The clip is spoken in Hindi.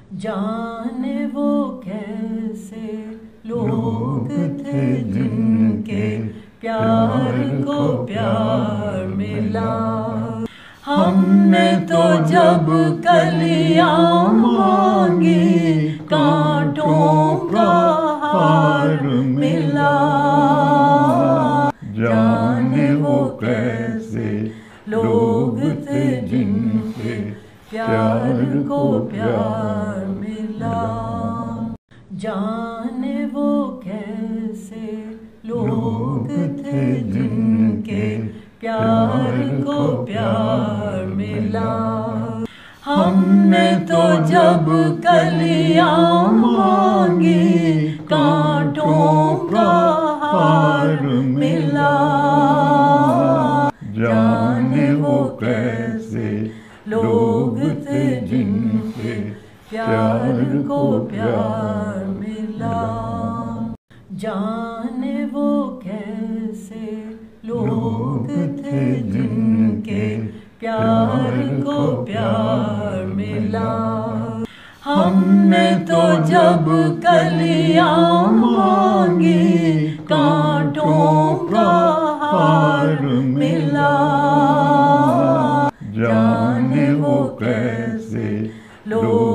जाने वो कैसे लोग थे जिनके प्यार को प्यार मिला। हमने तो जब कलियां मांगी कांटों का हार मिला। जाने वो कैसे लोग थे जिनके प्यार को प्यार मिला। जाने वो कैसे लोग थे जिनके प्यार को प्यार मिला। हमने तो जब कलियां मांगी कांटों का हार मिला। जाने वो कैसे लोग थे जिनके प्यार को प्यार मिला। जाने वो कैसे लोग थे जिनके प्यार को प्यार मिला। हमने तो जब कलियां मांगी कांटों का हार मिला। जाने वो कैसे लोग